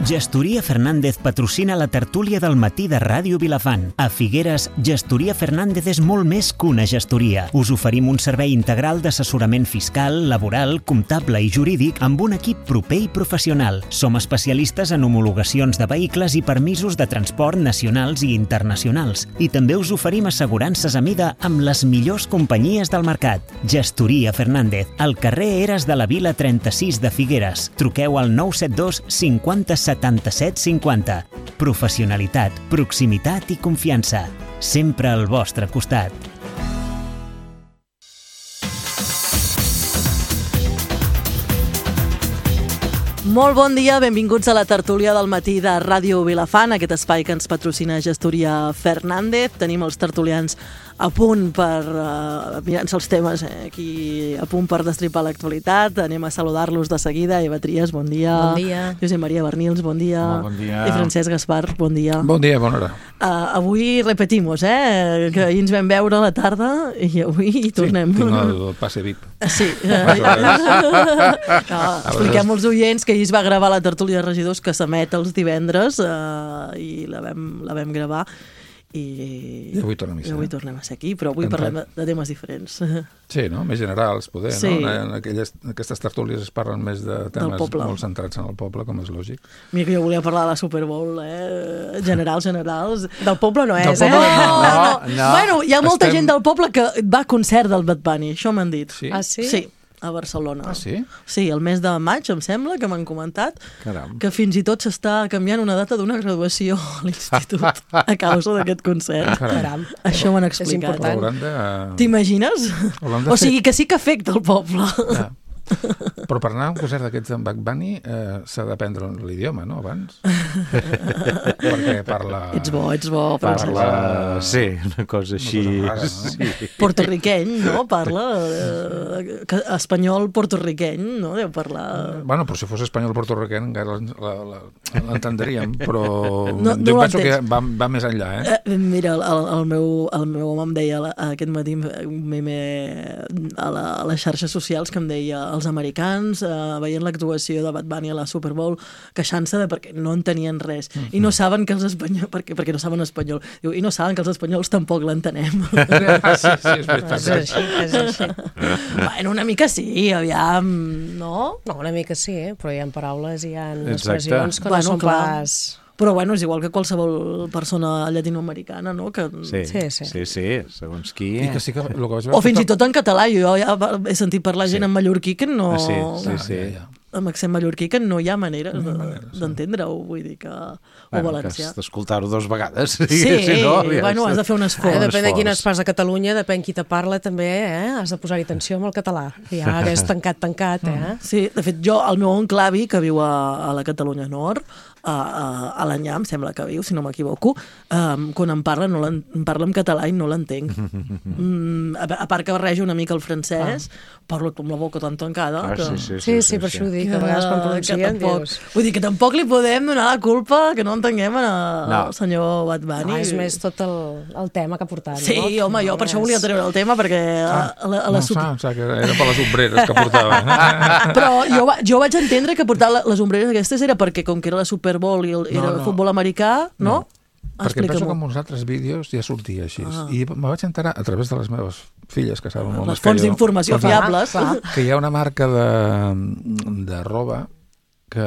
Gestoria Fernández patrocina la tertúlia del matí de Ràdio Vilafant. A Figueres, Gestoria Fernández és molt més que una gestoria. Us oferim un servei integral d'assessorament fiscal, laboral, comptable i jurídic amb un equip proper i professional. Som especialistes en homologacions de vehicles i permisos de transport nacionals i internacionals. I també us oferim assegurances a mida amb les millors companyies del mercat. Gestoria Fernández, al carrer Eres de la Vila 36 de Figueres. Truqueu al 972 50 77 50. Professionalitat, proximitat i confiança. Sempre al vostre costat. Molt bon dia, benvinguts a la tertúlia del matí de Ràdio Vilafant, aquest espai que ens patrocina Gestoria Fernández. Tenim els tertulians a punt per mirant-se els temes, aquí a punt per destripar l'actualitat. Anem a saludar-los de seguida. Eva Trias, bon dia. Bon dia. Josep Maria Bernils, bon dia. Molt bon dia. I Francesc Gaspar, bon dia. Bon dia, bona hora. Avui repetimos, que ahir ens vam veure a la tarda i avui hi tornem. Sí, tinc el passe VIP. Sí. Expliquem als oients que ahir es va gravar la tertúlia de regidors que s'emet els divendres i la vam gravar i avui tornem a ser aquí, però avui parlem de temes diferents. Sí, no? Més generals, poder, sí. No? En aquestes tertúlies es parlen més de temes molt centrats en el poble, com és lògic. Mira que jo volia parlar de la Super Bowl, generals. Del poble no és, No. Bueno, hi ha molta gent del poble que va a concert del Bad Bunny, això m'han dit. Sí? Ah, sí? Sí. A Barcelona. Ah, sí? Sí, el mes de maig, em sembla, que m'han comentat. Caram. Que fins i tot s'està canviant una data d'una graduació a l'institut a causa d'aquest concert. Caram. Això m'han explicat. És important. T'imagines? O sigui, que sí que afecta el poble. Ja. Però per anar a un concert d'aquests en Bad Bunny s'ha d'aprendre l'idioma, no?, abans. Perquè parla... Ets bo. Parla... Sí, una cosa així... Rara, no? Sí. Portorriqueny, no? Parla... espanyol portorriqueny, no? Deu parlar... Bueno, però si fos espanyol portorriqueny encara l'entendreríem, però no jo penso que va més enllà, Mira, el meu home em deia aquest matí un meme a les xarxes socials que em deia els americans veient l'actuació de Bad Bunny a la Super Bowl queixant-se de perquè no entenien res i no saben que els espanyols perquè no saben espanyol. Diu, i no saben que els espanyols tampoc l'entenem. Sí, és veritat. És així. Bueno, una mica sí, aviam, no? No, una mica sí, però hi ha paraules i hi ha Exacte. expressions que no són pas... Però bueno, és igual que qualsevol persona llatinoamericana, no? Que... Sí, segons qui... I que sí que el que vaig o fins i tot en català, jo ja he sentit parlar gent en mallorquí que no... Sí. Amb accent mallorquí que no hi ha manera d'entendre-ho, vull dir que... O valencià. Que has d'escoltar-ho 2 vegades. Sí, bueno, has de fer un esforç. Depèn de quin es pas a Catalunya, depèn qui te parla també, has de posar-hi atenció amb el català. Ja és tancat, Sí, de fet, jo, el meu oncle avi, que viu a la Catalunya Nord, a l'Anyà, em sembla que viu, si no m'equivoco, quan em parla en català i no l'entenc. A part que barreja una mica el francès, parlo amb la boca tan tancada. Sí, per això ho dic, que a vegades quan pronuncien dius... Vull dir que tampoc li podem donar la culpa que no entenguem al senyor Bad Bunny. És més tot el tema que portava. Sí, home, jo per això volia treure el tema, perquè que era per les ombreres que portava. Però jo vaig entendre que portar les ombreres aquestes era perquè, com que era la Super Bowl i era el futbol americà, no? Perquè penso que en uns altres vídeos ja sortia així. I me vaig enterar a través de les meves filles, que saben molt més que jo. Les fonts d'informació fiables. Que hi ha una marca de roba que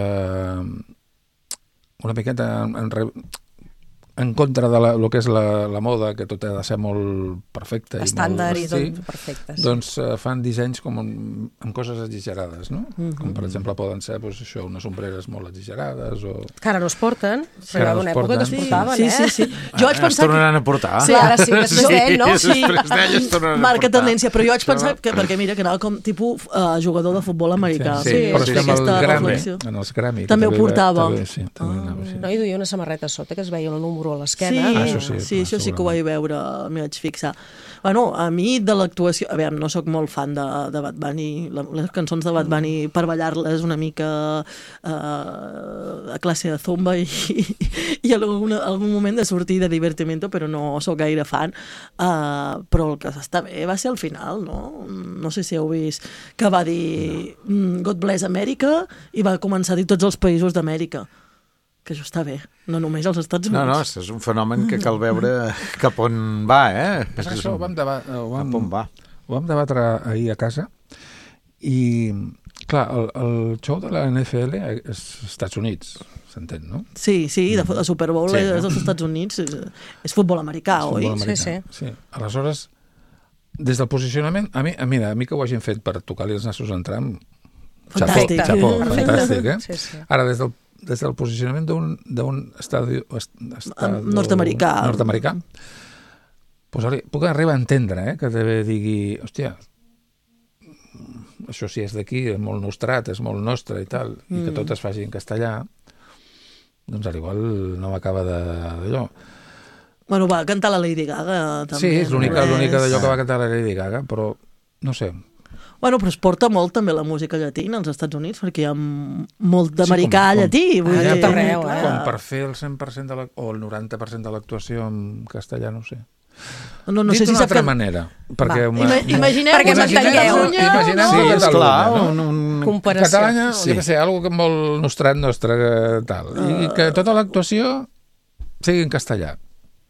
una miqueta en contra de lo que és la moda, que tot ha de ser molt perfecte. Estàndard i tot perfecte. Doncs fan dissenys com amb coses exagerades, no? Com per exemple poden ser això, unes ombreres molt exagerades o... Que ara no es porten, però hi ha una època que es portaven, Sí. Jo vaig pensar es tornaran a portar. Sí, ara sí, després d'ell, no? Sí, després d'ell es tornaran a portar. marca tendència, però jo vaig pensar que, perquè mira, que anava com tipus jugador de futbol americà. Sí, però és que en els Grammy també ho portava. No, i duia una samarreta a sota que es veia el número a l'esquena. Sí, això sí que ho vaig veure, m'hi vaig fixar. Bueno, a mi de l'actuació... A veure, no sóc molt fan de Bad Bunny. Les cançons de Bad Bunny per ballar-les una mica a classe de zumba i algun moment de sortir de divertimento, però no sóc gaire fan. Però el que està bé va ser al final, no? No sé si heu vist que va dir God Bless America i va començar a dir tots els països d'Amèrica. que això està bé, no només als Estats Units. No, és un fenomen que cal veure cap on va, Però això ho vam cap on va. debatre ahir a casa i, clar, el show de la NFL és als Estats Units, s'entén, no? Sí, de Super Bowl Sí, és als Estats Units, és futbol americà, oi? Futbol americà. Sí. Aleshores, des del posicionament, a mi que ho hagin fet per tocar-li els nassos en Trump, Fantàstic. xapó, Perfecte. fantàstic, eh? Sí. Ara, des del posicionament d'un estadi Nord-americà. Pues, puc arribar a entendre que també digui, hòstia, això sí és d'aquí, és molt nostrat, és molt nostre i tal, i que tot es faci en castellà, doncs al igual no m'acaba d'allò. Bueno, va cantar la Lady Gaga, també. Sí, és l'única d'allò que va cantar la Lady Gaga, però no sé. Bueno, però es porta molt també la música llatina als Estats Units, perquè hi ha molt d'americà llatí. Vull a dir, tot arreu, clar. Com per fer el 100% o el 90% de l'actuació en castellà, no ho sé. No Dit sé si d'una sap altra que... manera. Perquè Imaginem Perquè m'entengueu. Imaginem Sí, Catalunya, esclar, no? Comparació. Catalanya, jo què sé, algo que molt nostrat nostre, tal. I que tota l'actuació sigui en castellà.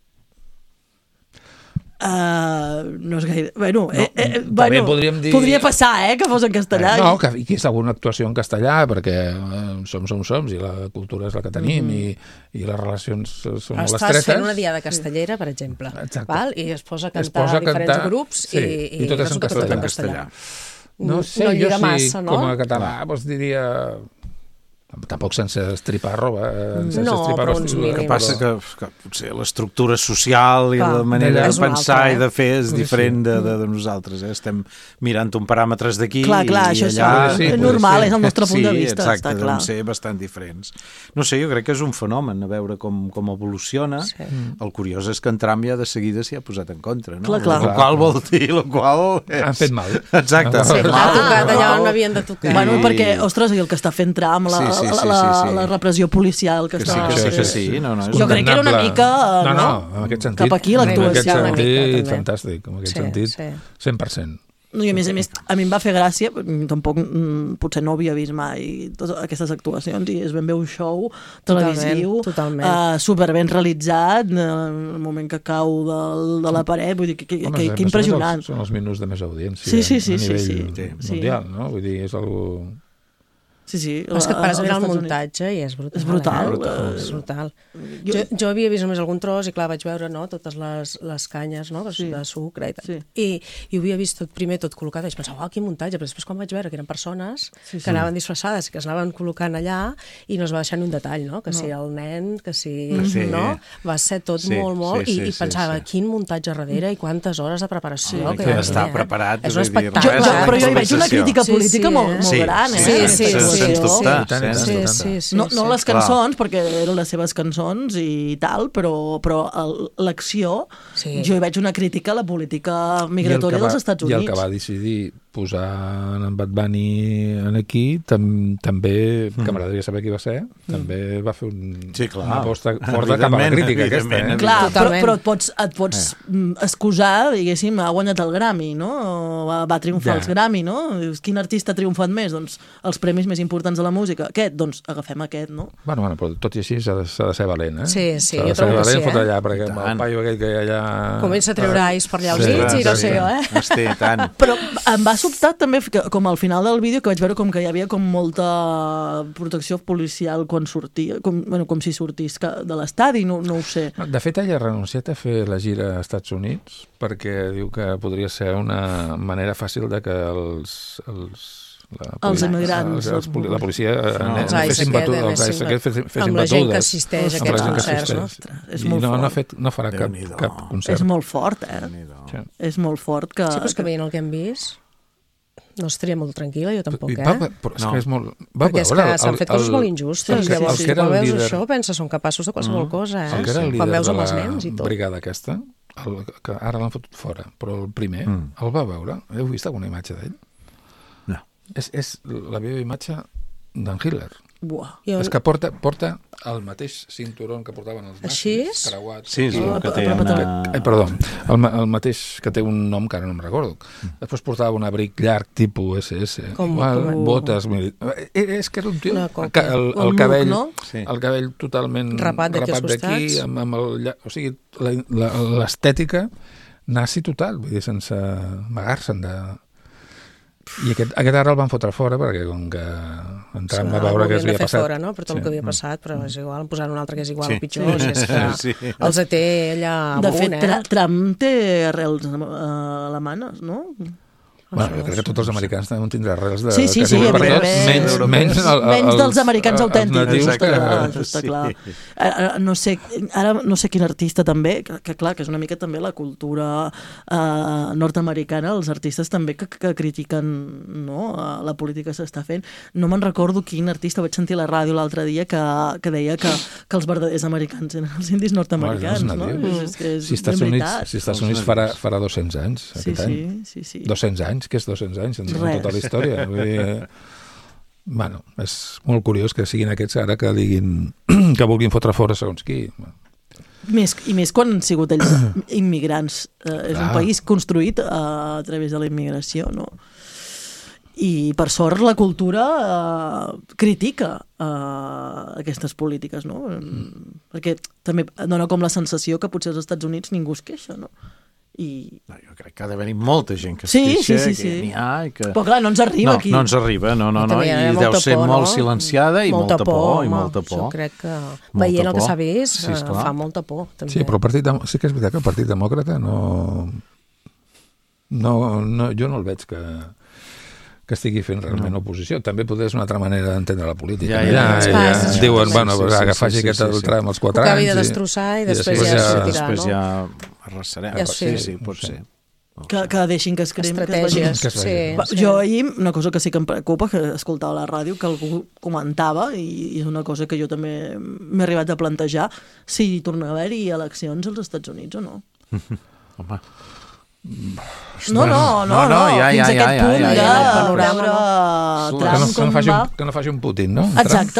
No és gaire... Bueno, també podríem dir... podria passar, que fos en castellà. No, que hi hagués alguna actuació en castellà, perquè som, i la cultura és la que tenim, i les relacions són molt Estàs estretes. fent una diada castellera, per exemple, Exacte. val? I es posa a cantar diferents grups sí, i tot és en resulta que tot castellà. en No sé, no jo lliga sí, massa, no? com a català, doncs diria... Tampoc sense estripar roba. No, però uns El mínims. que passa que potser l'estructura social i Clar, la manera és de una pensar altra, i de fer és Sí, diferent de nosaltres. Estem mirant un paràmetres d'aquí Clar, i això allà... sí, és normal, és el nostre punt de Sí, vista, exacte, està clar. deuen ser bastant diferents. No sé, jo crec que és un fenomen a veure com evoluciona. Sí. El curiós és que en Trump ja de seguida s'hi ha posat en contra, no? Clar. El qual vol dir, el qual... Han fet mal. Exacte. Sí, han fet ha mal, tocat allà mal. on havien de tocar. Bueno, perquè, ostres, i el que està fent Trump, la repressió policial que Que està... sí, que sí. No, és Jo crec que era una mica... No, en aquest sentit. Cap aquí En l'actuació. aquest Una mica, sentit, també. fantàstic. En aquest Sí, sentit, sí. 100%. No, i a més, a mi em va fer gràcia, tampoc potser no havia vist mai totes aquestes actuacions, i es ben bé un show televisiu, Totalment. superben realitzat, el moment que cau de la paret, vull dir, que impressionant. Són els minuts de més audiència Sí, a nivell mundial, no? Vull dir, és algú... Sí. És que et pares a mirar el als Estats muntatge i és brutal. És brutal. És brutal. Jo havia vist només algun tros i clar, vaig veure totes les canyes de sucre i tal. Sí. I ho havia vist tot primer, tot col·locat, i vaig pensar, quin muntatge, però després quan vaig veure que eren persones que anaven disfressades, que es anaven col·locant allà i no es va deixar ni un detall, no? Que si el nen, que si... no? Va ser tot molt, i pensava, quin muntatge darrere i quantes hores de preparació. Que està preparat. És un espectacle. Però jo hi veig una crítica política molt gran, Sí. No les cançons, perquè eren les seves cançons i tal, però l'acció, jo hi veig una crítica a la política migratòria dels Estats Units. I el que va decidir posar en Bad Bunny aquí, també, que m'agradaria saber qui va ser, també va fer una aposta forta cap a la crítica aquesta. Clar, però et pots excusar, diguéssim, ha guanyat el Grammy, no? Va triomfar els Grammy, no? Quin artista ha triomfat més? Doncs els premis més importants de la música. Aquest? Doncs agafem aquest, no? Bueno, però tot i així s'ha de ser valent, eh? Sí, jo trobo que sí, fotre allà, perquè el paio aquell que hi ha allà... Comença a treure ais per allà als dits i no sé jo, eh? Tant. Però em va sobtar també, com al final del vídeo, que vaig veure com que hi havia com molta protecció policial quan sortia, com si sortís de l'estadi, no ho sé. De fet, ella ha renunciat a fer la gira als Estats Units perquè diu que podria ser una manera fàcil de que els immigrants, la policia fessin batudes, amb la gent que assisteix a aquests concerts. No farà cap concert. És molt fort, És molt fort que... Sí, però és que veient el que hem vist no estaria molt tranquil·la, jo tampoc, Però és que és molt... Perquè és que s'han fet coses molt injustes, llavors quan veus això penses, són capaços de qualsevol cosa, el que era el líder de la tot. brigada aquesta, que ara l'han fotut fora, però el primer el va veure, heu vist alguna imatge d'ell? No. És la meva imatge d'en Hitler. Buah. És que porta el mateix cinturó que portaven els Així? nazis, creuat. Sí, és el que té una... Perdó, el mateix que té un nom que ara no em recordo. Després portava un abric llarg tipus SS, botes... És que era un tio... El cabell, no? El cabell totalment rapat d'aquí, amb el... O sigui, l'estètica nazi total, vull dir, sense amagar-se'n de... I aquest ara el van fotre fora perquè com que entrant a veure què es havia passat fora, no? Per tot el que havia passat, però és igual, en posar un altre que és igual o pitjor, si és que els té allà de fet, Trump té arrels alemanes, no? Bueno, jo crec que tots els americans deuen tindre arrels de... Sí, menys dels americans autèntics, això està clar. Ara no sé quin artista també, que clar, que és una mica també la cultura nord-americana, els artistes també que critiquen la política que s'està fent. No me'n recordo quin artista, vaig sentir a la ràdio l'altre dia que deia que els verdaders americans eren els indis nord-americans, no? Si Estats Units farà 200 anys, aquest any. Sí. 200 anys, que és 200 anys en tota la història. Bueno, és molt curiós que siguin aquests ara que diguin que vulguin fotre fora segons qui. I més quan han sigut ells immigrants. És un país construït a través de la immigració, no? I per sort la cultura critica aquestes polítiques, no? Perquè també dona com la sensació que potser als Estats Units ningú es queixa, no? Jo crec que ha d'haver-hi molta gent que es queixa, que n'hi ha... Però clar, no ens arriba aquí. No ens arriba, no. I deu ser molt silenciada i molta por. Jo crec que veient el que s'ha vist fa molta por. Sí, però sí que és veritat que el Partit Demòcrata jo no el veig que estigui fent realment oposició. També potser és una altra manera d'entendre la política. Diuen, bueno, que faci aquest Trump als 4 anys. Ho acabi de destrossar i després ja sortirà, no? Després ja arrasarem. Sí, pot ser. Que deixin que es creïn. Estratègies, Jo ahir, una cosa que sí que em preocupa, que escoltava a la ràdio, que algú comentava, i és una cosa que jo també m'he arribat a plantejar, si torna a haver-hi eleccions als Estats Units o no. Home... No, fins a aquest punt de veure Trump com va... Que no faci un Putin, no? Exacte.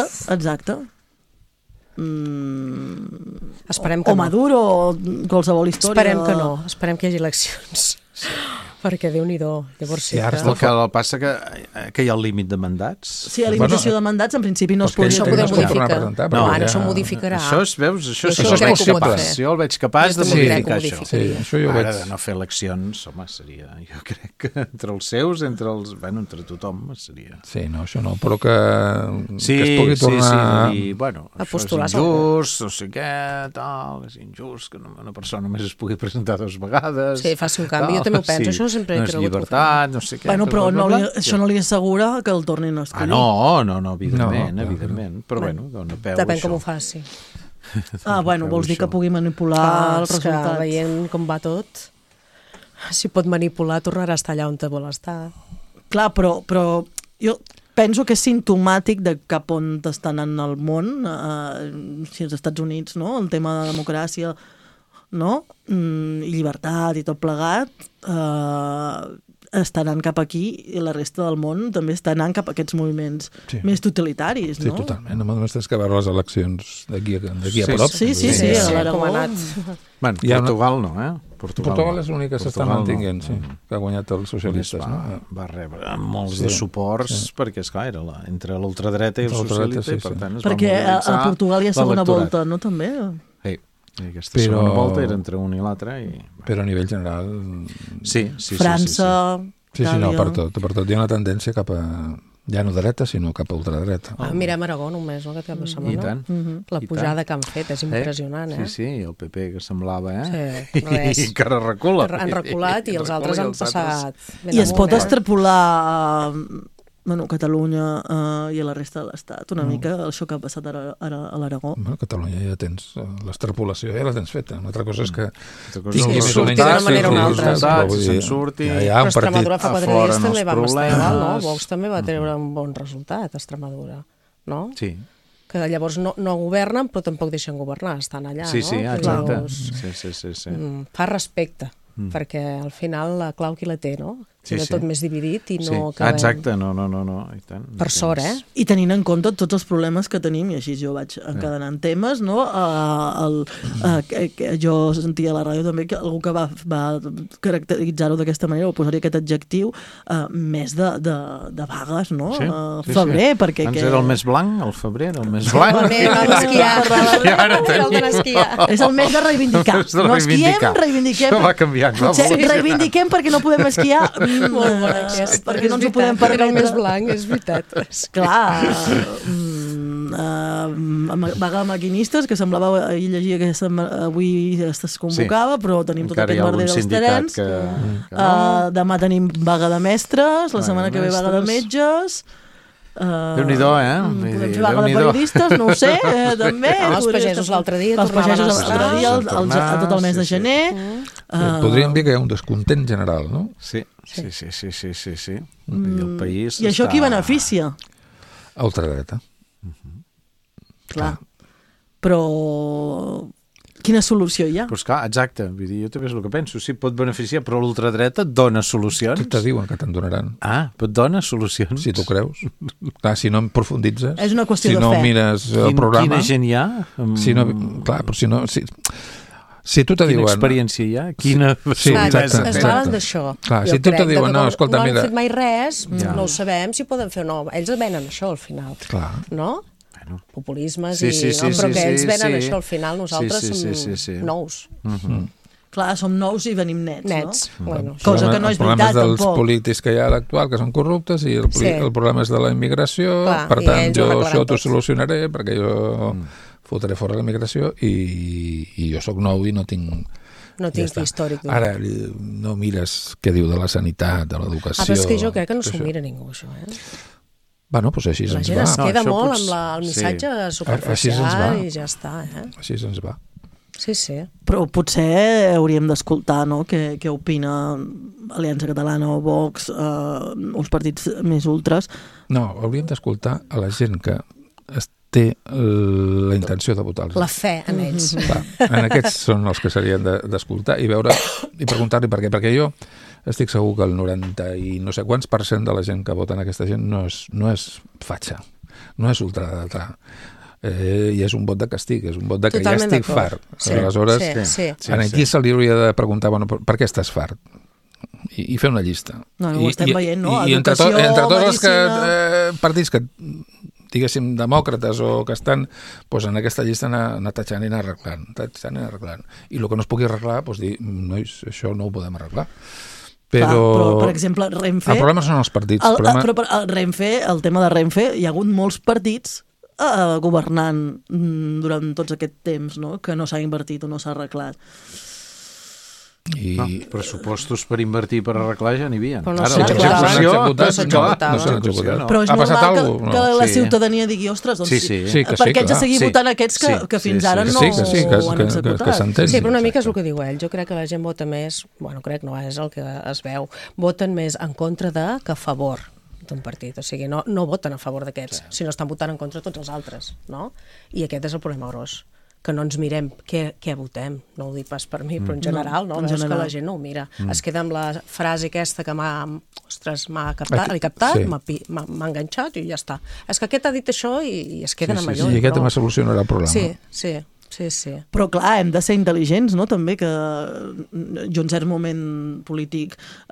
O Maduro, o qualsevol història. Esperem que hi hagi eleccions. Perquè Déu-n'hi-do, llavors sí que... El que passa que hi ha el límit de mandats. Sí, la limitació de mandats en principi no es podria... Això ho podem modificar. No, ara això ho modificarà. Això és possible. Jo el veig capaç de modificar això. Ara de no fer eleccions, home, seria... Jo crec que entre els seus, entre tothom seria... Sí, no, això no, però que es pugui tornar... Sí, bueno, això és injust, no sé què, tal, és injust que una persona només es pugui presentar 2 vegades... Sí, faci un canvi, jo també ho penso, això sempre he cregut. No és llibertat, no sé què... Bueno, però això no li assegura que el tornin a escollir. No, evidentment. Però bueno, dona peu a això. Depèn com ho faci. Vols dir que pugui manipular els resultats. Veient com va tot, si pot manipular, tornarà a estar allà on te vol estar. Clar, però jo penso que és simptomàtic de cap on està anant el món, si als Estats Units, no? El tema de democràcia... no? I llibertat i tot plegat està anant cap aquí i la resta del món també està anant cap a aquests moviments més totalitaris, no? Sí, totalment. Només tens que veure les eleccions d'aquí a prop. Sí, a l'Aragó. Portugal no, Portugal és l'únic que s'està mantinguent, que ha guanyat els socialistes. Va rebre molts de suports perquè, esclar, era entre l'ultradreta i el socialista i per tant es va mobilitzar. Perquè a Portugal hi ha segona volta, no, també? I aquesta segona volta era entre un i l'altre. Però a nivell general... Sí. França... Sí, no, per tot. Hi ha una tendència cap a... Ja no dreta, sinó cap a ultradreta. Mirem Aragó només, no? Aquest cap de setmana. I tant. La pujada que han fet és impressionant, Sí, el PP que semblava, Sí, no és. I encara recula. Han reculat i els altres han passat... I es pot extrapolar... Catalunya i a la resta de l'Estat, una mica això que ha passat ara a l'Aragó. A Catalunya ja tens l'extrapolació, ja la tens feta. Una altra cosa és que tingui sortir d'una manera o una altra. Però Extremadura fa 4 dies també va estar igual, no? Vox també va treure un bon resultat, Extremadura, no? Sí. Que llavors no governen, però tampoc deixen governar, estan allà, no? Sí, exacte. Sí. Fa respecte, perquè al final la clau qui la té, no? Era tot més dividit i no... Exacte, no, i tant. Per sort, I tenint en compte tots els problemes que tenim, i així jo vaig encadenant temes, no? Jo sentia a la ràdio també que algú que va caracteritzar-ho d'aquesta manera, o posar-hi aquest adjectiu, més de vagues, no? Febrer, perquè... Abans era el mes blanc, el febrer era el mes blanc. És el mes de reivindicar. No esquiem, reivindiquem. Això va canviant. Reivindiquem perquè no podem esquiar, perquè no ens ho podem permetre. El més blanc, és veritat. Clar, vaga maquinistes, que semblava, ahir llegia que avui es convocava, però tenim tot aquest merder dels terrenys. Demà tenim vaga de mestres, la setmana que ve vaga de metges... Déu-n'hi-do, podem fer vaga de periodistes, no ho sé, també. Els pagesos l'altre dia els pagesos l'altre dia, tot el mes de gener. Podríem dir que hi ha un descontent general, no? Sí. El país I això qui beneficia? A ultradreta. Clar. Però quina solució hi ha? Pues clar, exacte, vull dir, jo també és el que penso, sí, pot beneficiar, però l'ultradreta et dona solucions. Te diuen que te'n donaran. Et dona solucions. Si tu creus. Clar, si no en profunditzes, és una qüestió de fe. Si no mires el programa... Quina gent hi ha? Clar, però si no... Si tu te diuen... Quina experiència hi ha? Quina... Sí, exacte. Es parlen d'això. Clar, si tu te diuen, no, escolta, mira... No han fet mai res, no ho sabem, si poden fer o no. Ells venen això al final. Clar. No? Populismes però que ells venen això al final, nosaltres som nous. Clar, som nous i venim nets. No? Cosa que no és veritat, tampoc. Els problemes dels polítics que hi ha a l'actual, que són corruptes, i el problema és de la immigració, per tant, jo això t'ho solucionaré, perquè jo fotré fora la immigració i jo sóc nou i no tinc... No tinc històric. Ara no mires què diu de la sanitat, de l'educació... Però és que jo crec que no s'ho mira ningú, això, Bueno, doncs així ens va. La gent es queda molt amb el missatge superficial i ja està, Així ens va. Sí. Però potser hauríem d'escoltar, no?, què opina Aliança Catalana o Vox, uns partits més ultres. No, hauríem d'escoltar a la gent que té la intenció de votar-los. La fe en ells. En aquests són els que s'haurien d'escoltar i veure i preguntar-li per què. Perquè jo estic segur que el 90 i no sé quants % de la gent que vota en aquesta gent no és fatxa, no és ultradretà. I és un vot de castig, és un vot de que ja estic fart. Aleshores, aquí se li hauria de preguntar, bueno, per què estàs fart? I fer una llista. No, ho estem veient, no? I entre tots els partits que diguéssim, demòcrates o que estan en aquesta llista anar tatxant i anar arreglant. I el que no es pugui arreglar, dir, nois, això no ho podem arreglar. Però, per exemple, Renfe... El problema són els partits. Però Renfe, el tema de Renfe, hi ha hagut molts partits governant durant tots aquest temps, no?, que no s'ha invertit o no s'ha arreglat. Pressupostos per invertir per arreglar ja n'hi havia. Però no s'executaven. Però és normal que la ciutadania digui, ostres, doncs per què haig de seguir votant aquests que fins ara no ho han executat? Sí, però una mica és el que diu ell. Jo crec que la gent vota més, crec no és el que es veu, voten més en contra que a favor d'un partit, o sigui, no voten a favor d'aquests, sinó estan votant en contra de tots els altres, no? I aquest és el problema gros, que no ens mirem què votem, no ho dic pas per mi, però en general, no? Veus que la gent no ho mira. Es queda amb la frase aquesta que m'ha captat, m'ha enganxat i ja està. És que aquest ha dit això i es queden amb allò. I aquest me solucionarà el problema. Sí. Però clar, hem de ser intel·ligents, no?, també, que jo en cert moment polític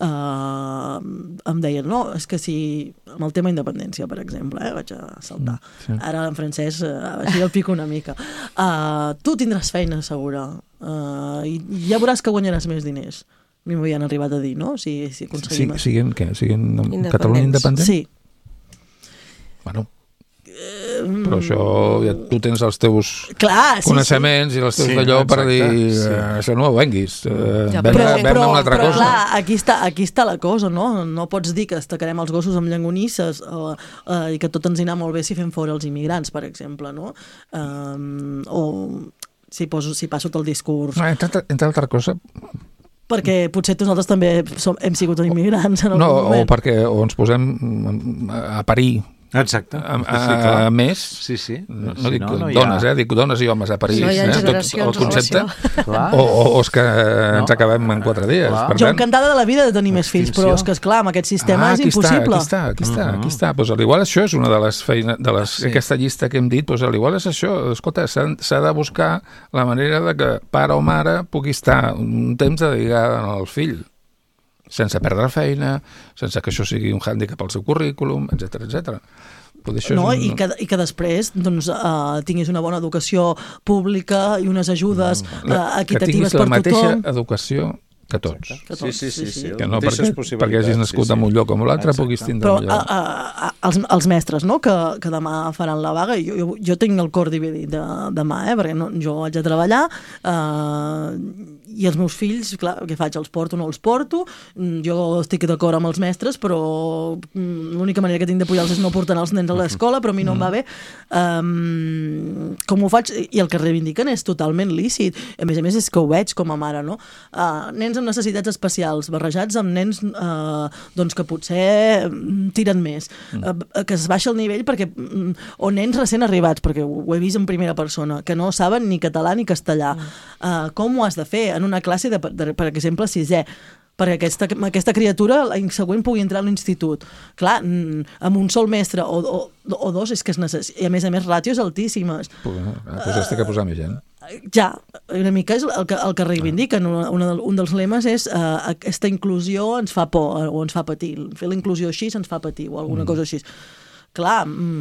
em deien, no, és que si amb el tema independència, per exemple, vaig a saltar, ara en francès així el pico una mica, tu tindràs feina segura i ja veuràs que guanyaràs més diners. A mi m'havien arribat a dir, no?, si aconseguim... Siguin Catalunya independent? Sí. Bueno... però això tu tens els teus coneixements i els teus d'allò per dir això no ho venguis, ven-me una altra cosa. Però clar, aquí està la cosa, no? No pots dir que estacarem els gossos amb llangonisses i que tot ens anirà molt bé si fem fora els immigrants, per exemple, no? O si passo tot el discurs... Entre altra cosa... Perquè potser nosaltres també hem sigut immigrants en algun moment. O ens posem a parir Exacte. A més, no dic dones, dic dones i homes a París, tot el concepte, o és que ens acabem en 4 dies. Jo encantada de la vida de tenir més fills, però és que, esclar, amb aquest sistema és impossible. Aquí està. Pues igual això és una de les feines, aquesta llista que hem dit, pues igual és això. Escolta, s'ha de buscar la manera de que pare o mare pugui estar un temps dedicat al fill, sense perdre feina, sense que això sigui un hàndicap al seu currículum, etc. I que després tinguis una bona educació pública i unes ajudes equitatives per tothom. Que tinguis la mateixa educació que tots. Sí. Que no perquè hagis nascut en un lloc com l'altre puguis tindre un lloc. Però els mestres, no?, que demà faran la vaga, jo tinc el cor dividit demà, perquè jo haig de treballar i els meus fills, clar, què faig? Els porto o no els porto? Jo estic d'acord amb els mestres, però l'única manera que tinc de pujar-los és no portar els nens a l'escola, però a mi no em va bé. Com ho faig? I el que reivindiquen és totalment lícit. A més és que ho veig com a mare, no? Nens amb necessitats especials barrejats amb nens que potser tiren més, que es baixa el nivell o nens recent arribats, perquè ho he vist en primera persona, que no saben ni català ni castellà. Com ho has de fer en una classe per exemple, 6è, perquè aquesta criatura l'any següent pugui entrar a l'institut. Clar, amb un sol mestre o 2 és que es necessita, i a més ràtios altíssimes. Doncs has de posar més gent. Ja, una mica és el que reivindiquen. Un dels lemes és aquesta inclusió ens fa por o ens fa patir. Fer la inclusió així ens fa patir o alguna cosa així. Clar,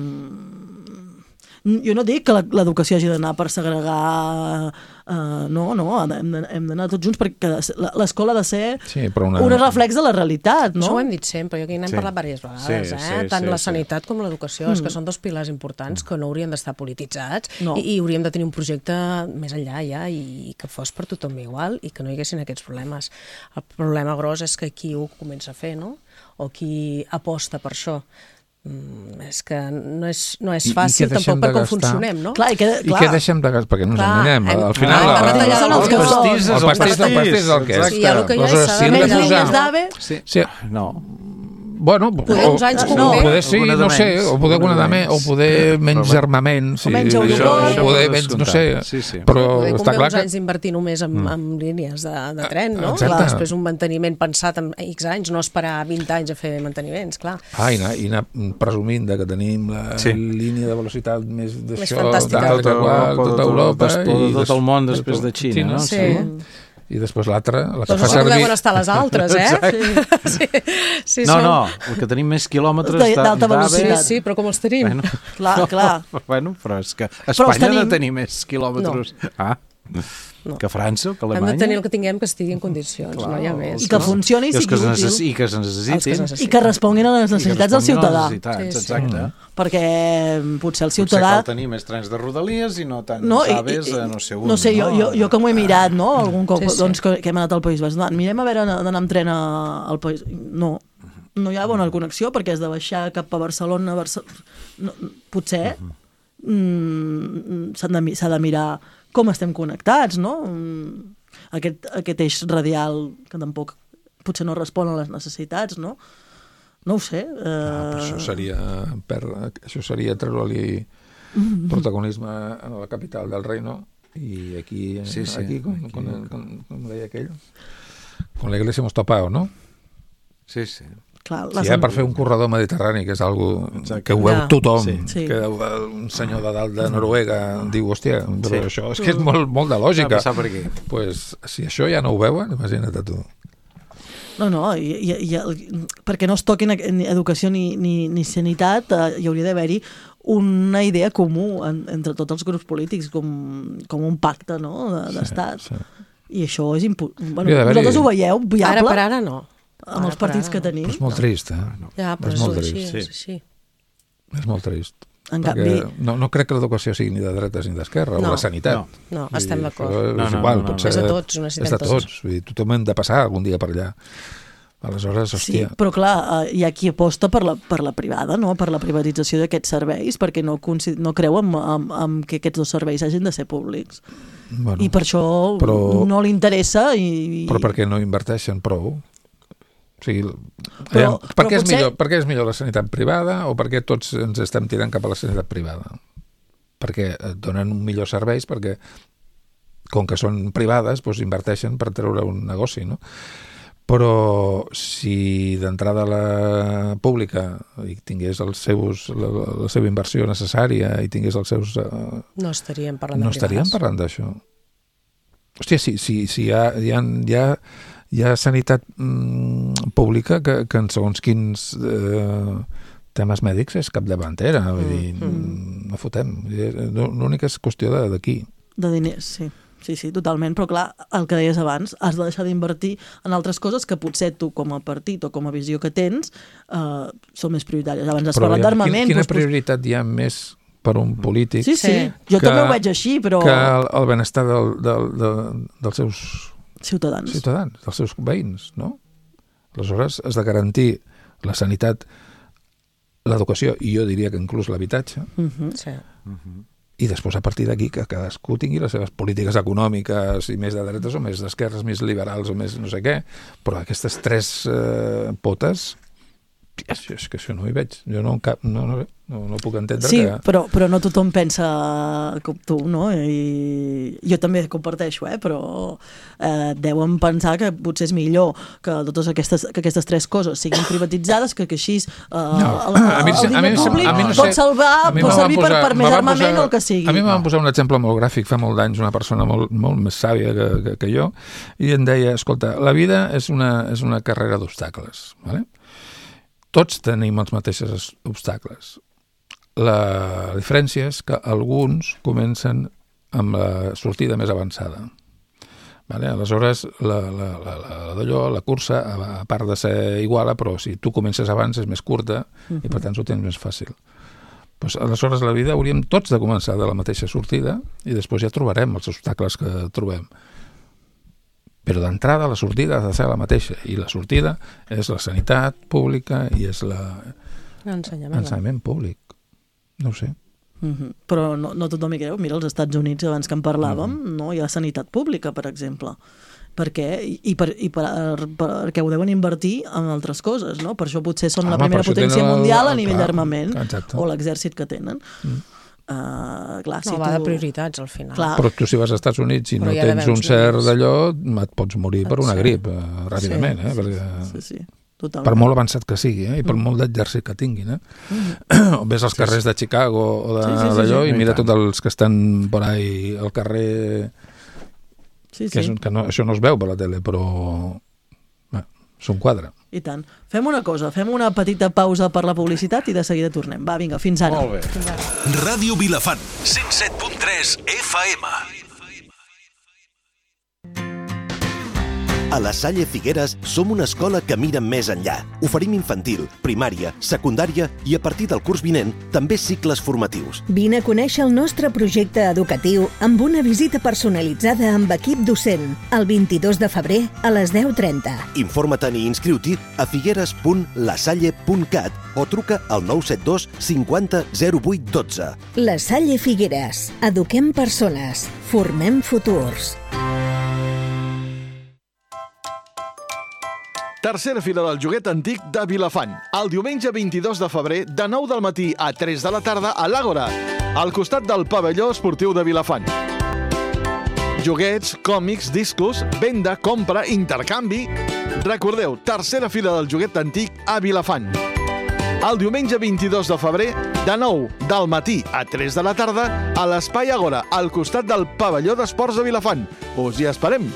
jo no dic que l'educació hagi d'anar per segregar, no, hem d'anar tots junts perquè l'escola ha de ser un reflex de la realitat, no? Això ho hem dit sempre, jo aquí n'hem parlat diverses vegades, tant la sanitat com l'educació, és que són 2 pilars importants que no haurien d'estar polititzats i hauríem de tenir un projecte més enllà ja i que fos per tothom igual i que no hi haguessin aquests problemes. El problema gros és que qui ho comença a fer, no? O qui aposta per això. És que no és fàcil tampoc per com funcionem, no? I què deixem de gastar? Perquè no ens enganyem. Al final el pastís és el que és. Sí, el que hi ha s'ha de posar. No. Bueno, poder sí, no sé, o poder o poder menys armament, o poder menys, no sé, però està clar que... uns anys invertir només en línies de tren, no? Després un manteniment pensat en X anys, no esperar 20 anys a fer manteniments, clar. I anar presumint que tenim la línia de velocitat més d'això, tota Europa i tot el món després de Xina, no? Sí. I després l'altra, la que fa servir... Doncs no podem estar les altres, Sí. No, el que tenim més quilòmetres d'alta velocitat. Sí, però com els tenim? Clar. Bueno, però és que Espanya ha de tenir més quilòmetres. Que França o que Alemanya. Hem de tenir el que tinguem que estigui en condicions, no hi ha més. I que funcioni i sigui útil. I que es necessitin. I que responguin a les necessitats del ciutadà. Exacte. Perquè potser el ciutadà... Potser cal tenir més trens de rodalies i no tant aves a no sé on. No sé, jo que m'ho he mirat, no? Algun cop que hem anat al País Basc. Mirem a veure d'anar amb tren al País... No hi ha bona connexió perquè has de baixar cap a Barcelona. Potser s'ha de mirar com estem connectats, no? Aquest eix radial que tampoc potser no respon a les necessitats, no? No ho sé. Això seria treure-li protagonisme a la capital del reino i aquí com deia aquell, con la iglesia hemos topado, no? Sí. Clar, per fer un corredor mediterrani, que és algo que ho veu tothom, que un senyor de dalt de Noruega diu, hòstia, però això és que és molt de lògica. Pues, si això ja no ho veuen, imagina't tu. No, perquè no es toquin educació ni sanitat, hi hauria d'haver-hi una idea comú entre tots els grups polítics, com un pacte d'estat. I això és important. Vosaltres ho veieu viable? Per ara no. Amb els partits que tenim. És molt trist, Ja, però és molt trist. És molt trist. No crec que l'educació sigui ni de dretes ni d'esquerra, o la sanitat. No, estem d'acord. És igual, és de tots, és de tots. Tothom hem de passar algun dia per allà. Aleshores, hòstia... Sí, però clar, hi ha qui aposta per la privada, no? Per la privatització d'aquests serveis, perquè no creu en que aquests 2 serveis hagin de ser públics. I per això no li interessa. Però perquè no inverteixen prou. O sigui, per què és millor la sanitat privada o per què tots ens estem tirant cap a la sanitat privada? Perquè et donen un millor serveis, perquè com que són privades, doncs inverteixen per treure un negoci, no? Però si d'entrada la pública tingués la seva inversió necessària i tingués els seus... No estaríem parlant d'això. Hòstia, si hi ha sanitat pública que en segons quins temes mèdics és capdavantera, vull dir, no fotem. L'única és qüestió d'aquí. De diners, sí. Sí, totalment, però clar, el que deies abans, has de deixar d'invertir en altres coses que potser tu com a partit o com a visió que tens són més prioritàries. Abans has parlat d'armament. Quina prioritat hi ha més per un polític? Sí, jo també ho veig així, però... Que el benestar dels seus ciutadans, dels seus veïns, no? Aleshores, has de garantir la sanitat, l'educació, i jo diria que inclús l'habitatge, sí. I després, a partir d'aquí, que cadascú tingui les seves polítiques econòmiques, i més de dretes o més d'esquerres, més liberals o més no sé què, però aquestes tres potes, és que això no hi veig. Jo no puc entendre sí, que... però no tothom pensa com tu, no? I jo també comparteixo, però deuen pensar que potser és millor que totes aquestes tres coses siguin privatitzades, que així el diner públic pot servir per més armament o el que sigui. A mi em van posar un exemple molt gràfic fa molt d'anys, una persona molt més sàvia que jo, i em deia, escolta, la vida és una carrera d'obstacles, ¿vale? Tots tenim els mateixos obstacles. La diferència és que alguns comencen amb la sortida més avançada. Vale? Aleshores, la cursa, a part de ser iguala, però si tu comences abans és més curta i per tant ho tens més fàcil. Pues, aleshores, la vida hauríem tots de començar de la mateixa sortida i després ja trobarem els obstacles que trobem. Però d'entrada la sortida ha de ser la mateixa, i la sortida és la sanitat pública i és l'ensenyament públic. No ho sé. Però no tothom hi creu. Mira, als Estats Units, abans que en parlàvem, no hi ha sanitat pública, per exemple. Per què? Perquè ho deuen invertir en altres coses, no? Per això potser són la primera potència mundial a nivell d'armament, o l'exèrcit que tenen. Clar, va de prioritats al final. Però tu si vas als Estats Units i no tens un cert d'allò, et pots morir per una grip ràpidament, sí, totalment. Per molt avançat que sigui, i per molt d'exèrcit que tinguin, o ves als carrers de Chicago o d'allò i mira tots els que estan per ahí al carrer, que això no es veu per la tele, però s'ho enquadra. I tant. Fem una cosa, fem una petita pausa per la publicitat i de seguida tornem. Va, vinga, fins ara. Molt bé. Ràdio Vilafant, 107.3 FM. A la Salle Figueres som una escola que mira més enllà. Oferim infantil, primària, secundària i a partir del curs vinent també cicles formatius. Vine a conèixer el nostre projecte educatiu amb una visita personalitzada amb equip docent el 22 de febrer a les 10:30. Informa't-hi i inscriu-t'hi a figueres.lasalle.cat o truca al 972 50 08 12. La Salle Figueres. Eduquem persones. Formem futurs. Tercera fira del joguet antic de Vilafant. El diumenge 22 de febrer, de 9 del matí a 3 de la tarda, a l'Àgora, al costat del pavelló esportiu de Vilafant. Joguets, còmics, discos, venda, compra, intercanvi... Recordeu, tercera fira del joguet antic a Vilafant. El diumenge 22 de febrer, de 9 del matí a 3 de la tarda, a l'Espai Àgora, al costat del pavelló d'esports de Vilafant. Us hi esperem!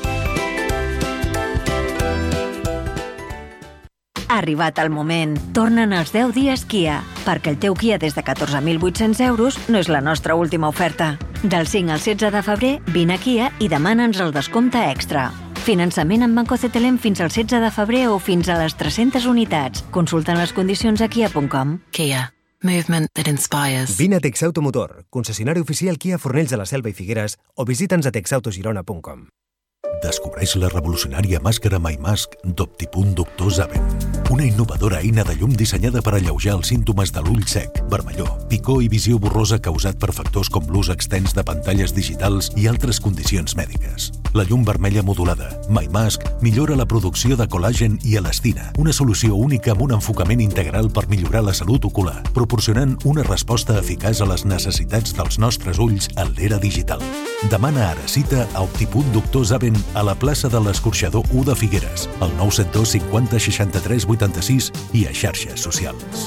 Ha arribat el moment. Tornen els 10 dies Kia, perquè el teu Kia des de 14.800 euros no és la nostra última oferta. Del 5 al 16 de febrer, vine a Kia i demana'ns el descompte extra. Finançament amb Banco CTLM fins al 16 de febrer o fins a les 300 unitats. Consulta les condicions a kia.com. Kia. Movement that inspires. Vine a Texautomotor, concessionari oficial Kia Fornells de la Selva i Figueres, o visita'ns a texautogirona.com. Descobreix la revolucionària màscara MyMask d'Optipunt Doctor Zaven. Una innovadora eina de llum dissenyada per alleujar els símptomes de l'ull sec, vermellor, picor i visió borrosa causat per factors com l'ús extens de pantalles digitals i altres condicions mèdiques. La llum vermella modulada, MyMask, millora la producció de col·làgen i elastina, una solució única amb un enfocament integral per millorar la salut ocular, proporcionant una resposta eficaç a les necessitats dels nostres ulls en l'era digital. Demana ara cita a Optipunt Doctor Zaven a la plaça de l'Escorxador 1 de Figueres, al 972 50 63 86 i a xarxes socials.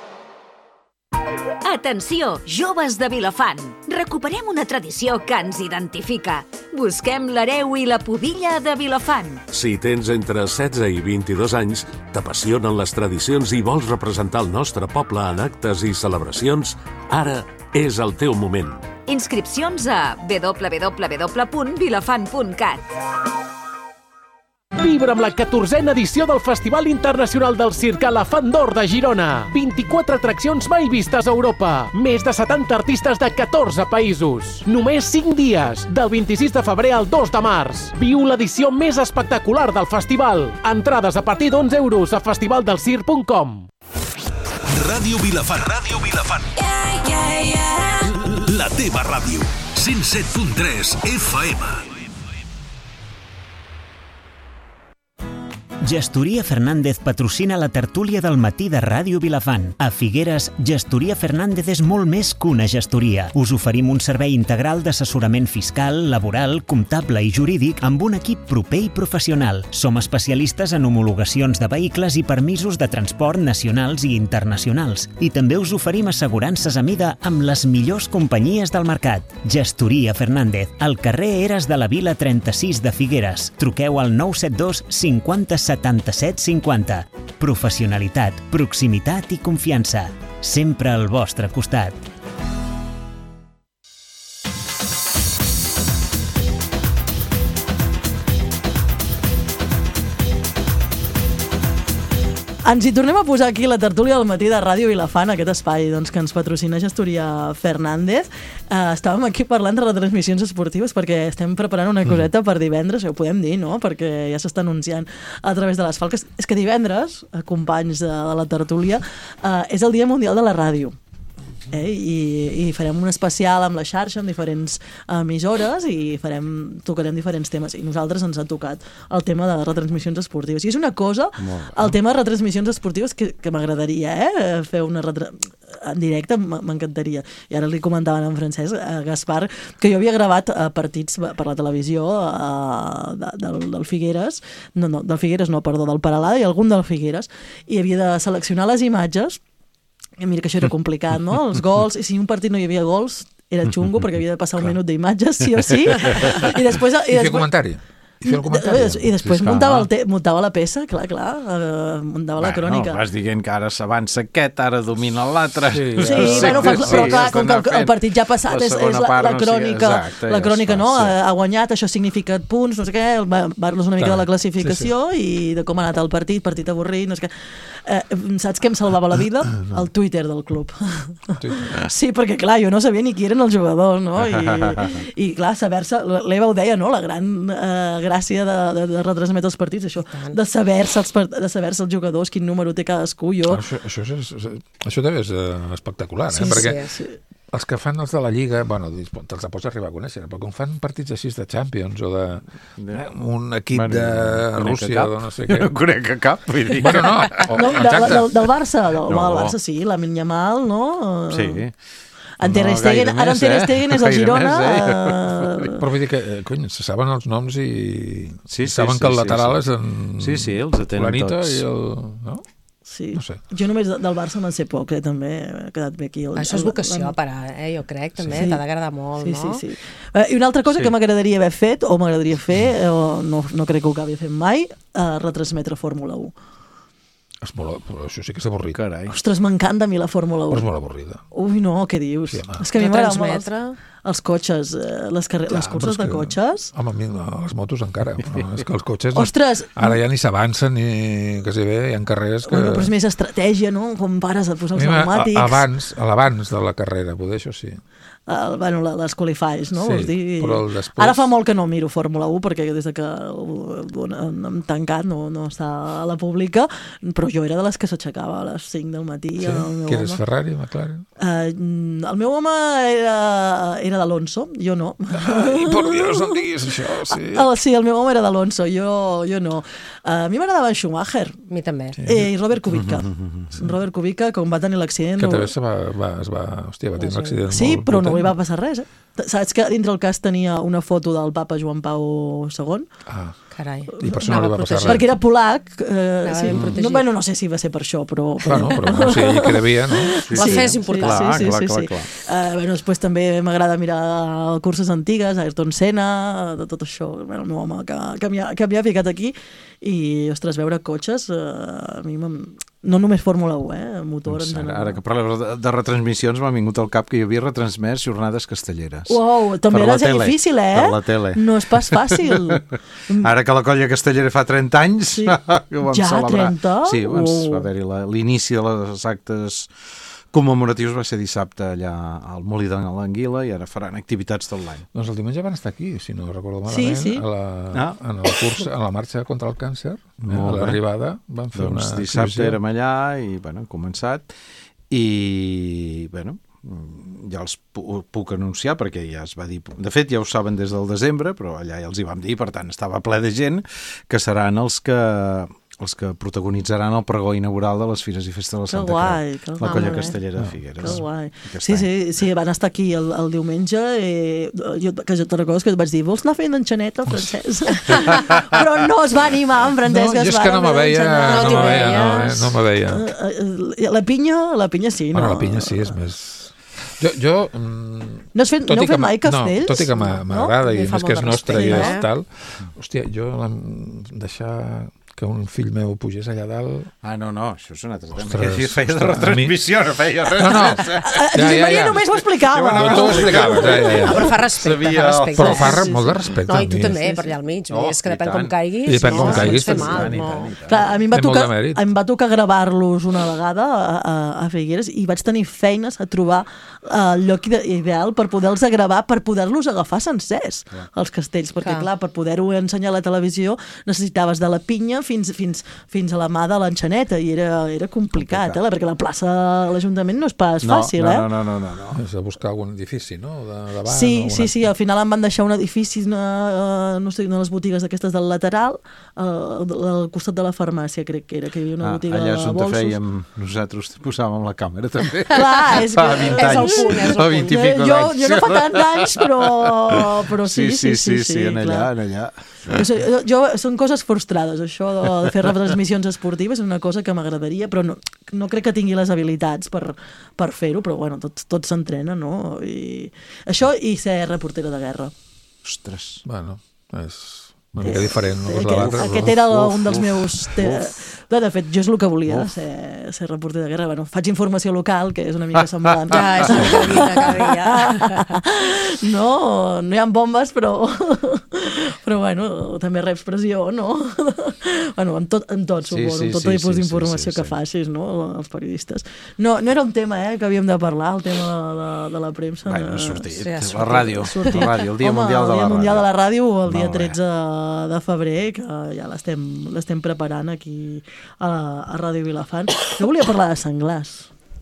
Atenció, joves de Vilafant! Recuperem una tradició que ens identifica. Busquem l'hereu i la pubilla de Vilafant. Si tens entre 16 i 22 anys, t'apassionen les tradicions i vols representar el nostre poble en actes i celebracions, ara és el teu moment. Inscripcions a www.vilafant.cat. Vibra amb la 14a edició del Festival Internacional del Circ Elefant d'Or de Girona. 24 atraccions mai vistes a Europa. Més de 70 artistes de 14 països. Només 5 dies, del 26 de febrer al 2 de març. Viu l'edició més espectacular del festival. Entrades a partir d'11 € a festivaldelsirc.com. Ràdio Vilafant. Ràdio Vilafant. La teva ràdio. 107.3 FM. Gestoria Fernández patrocina la tertúlia del matí de Ràdio Vilafant. A Figueres, Gestoria Fernández és molt més que una gestoria. Us oferim un servei integral d'assessorament fiscal, laboral, comptable i jurídic amb un equip proper i professional. Som especialistes en homologacions de vehicles i permisos de transport nacionals i internacionals. I també us oferim assegurances a mida amb les millors companyies del mercat. Gestoria Fernández, al carrer Eres de la Vila 36 de Figueres. Truqueu al 972 50 77 50. Professionalitat, proximitat i confiança. Sempre al vostre costat. Ens hi tornem a posar aquí la tertúlia del matí de Ràdio Vilafant, aquest espai que ens patrocina Gestoria Fernández. Estàvem aquí parlant de retransmissions esportives perquè estem preparant una coseta per divendres, ja ho podem dir, no? Perquè ja s'està anunciant a través de les falques. És que divendres, companys de la tertúlia, és el Dia Mundial de la Ràdio. I farem un especial amb la xarxa, amb diferents emissores i tocarem diferents temes, i nosaltres ens ha tocat el tema de retransmissions esportives, i és una cosa, el tema de retransmissions esportives que m'agradaria fer una en directe, m'encantaria. I ara li comentaven en Francesc, a Gaspar, que jo havia gravat partits per la televisió del Figueres, del Figueres no, perdó, del Peralada i algun del Figueres, i havia de seleccionar les imatges. Mira que això era complicat, no? Els gols, i si un partit no hi havia gols, era xungo, perquè havia de passar un minut d'imatges, sí o sí. I després... I fer comentari. I després muntava la peça, clar, muntava la crònica. Vas dient que ara s'avança aquest, ara domina l'altre. Però clar, com que el partit ja ha passat, és la crònica. La crònica, no? Ha guanyat, això significa punts, no sé què, parles una mica de la classificació i de com ha anat el partit avorrit, no sé què. Saps què em salvava la vida? El Twitter del club. Sí, perquè clar, jo no sabia ni qui eren els jugadors, no? I clar, saber-se, l'Eva ho deia, no? La gran gràcia de retransmetre els partits, això, de saber-se els jugadors, quin número té cadascú. Això també és espectacular, perquè els que fan els de la Lliga, bueno, te'ls pots arribar a conèixer, però quan fan partits així de Champions o d'un equip de Rússia o no sé què... No conec a cap, vull dir. Bueno, no, del Barça, del Barça sí, Lamine Yamal, no? Sí. En Ter Stegen és el Girona. Però vull dir que, cony, se saben els noms i saben que el lateral és en els atenen tots. I el... No? Sí. No sé. Jo només del Barça me'n sé poc, també he quedat bé aquí. Això és vocació a parar, jo crec, també, t'ha d'agradar molt, no? Sí. I una altra cosa que m'agradaria haver fet, o m'agradaria fer, o no crec que ho acabi fent mai, retransmetre Fórmula 1. Però això sí que és avorrit. Ostres, m'encanta a mi la Fórmula 1. Però és molt avorrida. Ui, no, què dius? És que a mi m'agrada molt. els cotxes, les curses de cotxes... Home, les motos encara, però és que els cotxes Ostres! Ara ja ni s'avancen ni quasi bé, hi ha carreres que... Bueno, però és més estratègia, no? Com pares a posar els pneumàtics... Abans de la carrera, poder, això sí. Les qualifies, no? Sí, però després... Ara fa molt que no miro Fórmula 1 perquè des que hem tancat no està a la pública, però jo era de les que s'aixecava a les 5 del matí. Sí? Que eres Ferrari, McLaren? El meu home era d'Alonso, jo no. Ai, per Dios, no diguis això, sí. Sí, el meu home era d'Alonso, jo no. A mi m'agradava Schumacher. A mi també. I Robert Kubica. Robert Kubica, quan va tenir l'accident... Que també va tenir un accident sí, molt però no li va passar res, Saps que dintre el cas tenia una foto del papa Joan Pau II? Ah, carai. I per això no li va passar res. Perquè era polac. No sé si va ser per això, però... Però sí, ell crevia, no? La fe és important. Clar. Després també m'agrada mirar curses antigues, Ayrton Senna, de tot això. El meu home que m'hi ha ficat aquí. I, ostres, veure cotxes, a mi no només Fórmula 1, motor... Ara que parlem de retransmissions m'ha vingut al cap que hi havia retransmès jornades castelleres. Uau, també era difícil, Per la tele. No és pas fàcil. Ara que la colla castellera fa 30 anys, ho vam celebrar. 30? Sí, va haver-hi l'inici de les actes commemoratius va ser dissabte allà al Molí de l'Anguila i ara faran activitats tot l'any. Doncs el diumenge van estar aquí, si no recordo malament, en el curs, a la marxa contra el càncer, a l'arribada van fer una exhibició. Dissabte érem allà i hem començat i ja els puc anunciar perquè ja es va dir, de fet ja ho saben des del desembre, però allà ja els hi vam dir, per tant estava ple de gent, que seran els que protagonitzaran el pregó inaugural de les Fires i Festes de la Santa Creu, la colla castellera de Figueres. Que guai. Sí, van estar aquí el diumenge, que jo te recordes que et vaig dir, vols anar fent enxaneta, Francesc? Però no es va animar en Francesc. No, jo és que no me veia. La pinya sí, no? Bueno, la pinya sí, és més... Jo no heu fet mai castells? Tot i que m'agrada i més que és nostre i és tal. Hòstia, jo deixar que un fill meu pugés allà dalt... No, això és un altre tema. Que feies de retransmissió, no feia res. Josep Maria només ho explicava. Tu ho explicaves, Però fa respecte. Però fa molt de respecte. No, i tu també, per allà al mig. És que depèn com caiguis. I depèn com caiguis. A mi em va tocar gravar-los una vegada a Figueres i vaig tenir feines a trobar el lloc ideal per poder-los gravar, per poder-los agafar sencers, els castells. Perquè, clar, per poder-ho ensenyar a la televisió necessitaves de la pinya fins a la mà de l'enxaneta i era complicat, perquè la plaça de l'Ajuntament no és pas fàcil, No. Has de buscar algun edifici, no? Davant, sí, al final em van deixar un edifici, no sé, una de les botigues d'aquestes del lateral, al costat de la farmàcia, crec que era, que hi havia una botiga de bolsos. Allà és on fèiem, nosaltres posàvem la càmera, també. Clar, és el punt. Jo no fa tants anys, però sí, en allà. Són coses frustrades, això de fer retransmissions esportives és una cosa que m'agradaria, però no crec que tingui les habilitats per fer-ho, però bueno, tot s'entrena, no? Això i ser reportera de guerra. Ostres. Bueno, és una mica diferent. Aquest era un dels meus... De fet, jo és el que volia, ser reporter de guerra. Bueno, faig informació local, que és una mica semblant. És una mica No hi ha bombes, però bueno, també reps pressió, no? Bueno, en tot, suposo, en tot tipus d'informació que facis, no? Els periodistes. No era un tema, que havíem de parlar, el tema de la premsa. Bueno, ha sortit. La ràdio, el Dia Mundial de la Ràdio. El Dia Mundial de la Ràdio, el dia 13 de febrer, que ja l'estem preparant aquí a Ràdio Vilafant. Jo volia parlar de senglars,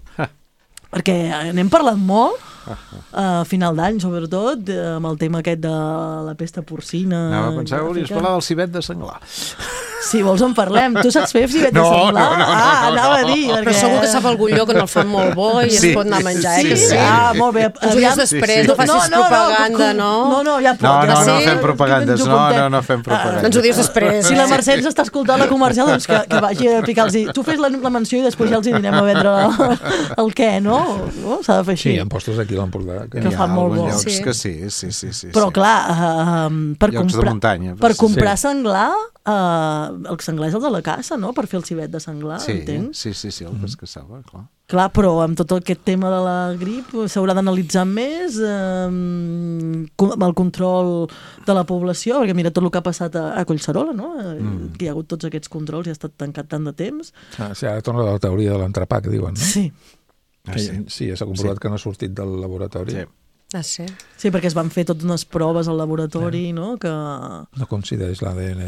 perquè n'hem parlat molt a final d'any, sobretot, amb el tema aquest de la pesta porcina. Anava a pensar que volies parlar del civet de senglar. Si vols en parlem. Tu saps fer civet de senglar? Anava a dir. Però segur que sap algun lloc on el fan molt bo i es pot anar a menjar, que sí. Molt bé. Ens ho dius després, no facis propaganda, no? No, ja pot. No fem propagandes, no fem propagandes. Ens ho dius després. Si la Mercè ens està escoltant la comercial, doncs que vagi a picar-los. Tu fes la menció i després ja els anirem a vendre el què, no? S'ha de fer així. Sí, en postos aquí a l'Empordà. Que fan molt bo. Llocs que sí. Però clar, per comprar senglar el senglar és el de la caça, no?, per fer el civet de senglar, entenc. Sí, el que es caçava, clar. Clar, però amb tot aquest tema de la grip s'haurà d'analitzar més amb el control de la població, perquè mira tot el que ha passat a Collserola, no?, que hi ha hagut tots aquests controls i ha estat tancat tant de temps. Sí, ara torna la teoria de l'entrepà, que diuen, no? Sí. Sí, s'ha comprovat que no ha sortit del laboratori. Sí, perquè es van fer totes unes proves al laboratori, no?, que... No coincideix l'ADN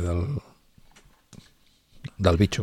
del bitxo.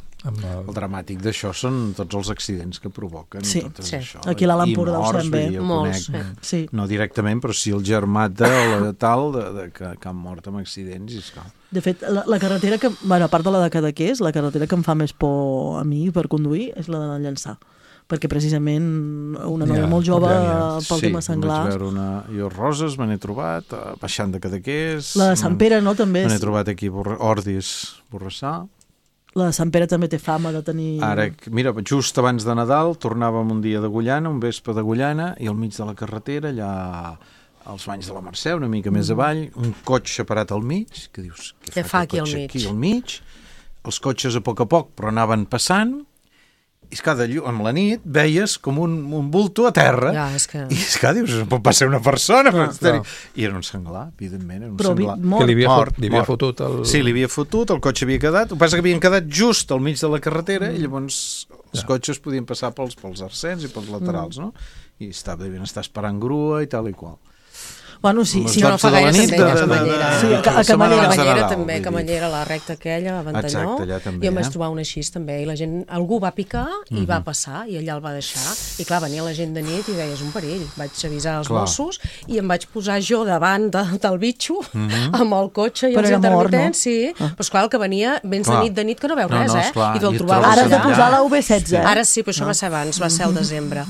El dramàtic d'això són tots els accidents que provoquen. Sí, això. Aquí a l'Alt Empordà ho sabem bé. Molts, sí. No directament, però sí el germat de tal, que han mort amb accidents. I esclar. De fet, la carretera que... Bueno, a part de la de Cadaqués, la carretera que em fa més por a mi per conduir és la de Llançà, perquè precisament una noia molt jove pel tema senglar. Sí, vaig veure Jo Roses me n'he trobat, baixant de Cadaqués. La de Sant Pere, no?, també. Me n'he trobat aquí Ordis, Borrassà. La de Sant Pere també té fama de tenir... Ara, mira, just abans de Nadal tornàvem un dia d'Agullana, un vespre d'Agullana, i al mig de la carretera, allà als banys de la Mercè, una mica més avall, un cotxe parat al mig, que dius, què fa aquí al mig? Aquí al mig, els cotxes a poc, però anaven passant, i és que amb la nit veies com un bulto a terra, i és que dius, pot passar una persona, i era un senglar, evidentment, era un senglar. Que li havia fotut el... Sí, li havia fotut, el cotxe havia quedat, el que passa que havien quedat just al mig de la carretera, i llavors els cotxes podien passar pels arcens i pels laterals, no? I devien estar esperant grua i tal i qual. Bueno, sí, no fa gaire també, a Camallera. Sí, a Camallera també, Camallera, la recta aquella, a Ventanyó. Exacte, allà també. Jo em vaig trobar una així també, i la gent, algú va picar i va passar, i allà el va deixar. I clar, venia la gent de nit i deies, un perill. Vaig avisar els Mossos i em vaig posar jo davant del bitxo, amb el cotxe i els intermitents, sí. Però esclar, el que venia, vens de nit que no veus res, i te'l trobaves. Ara has de posar la UV16. Ara sí, però això va ser abans, va ser al desembre.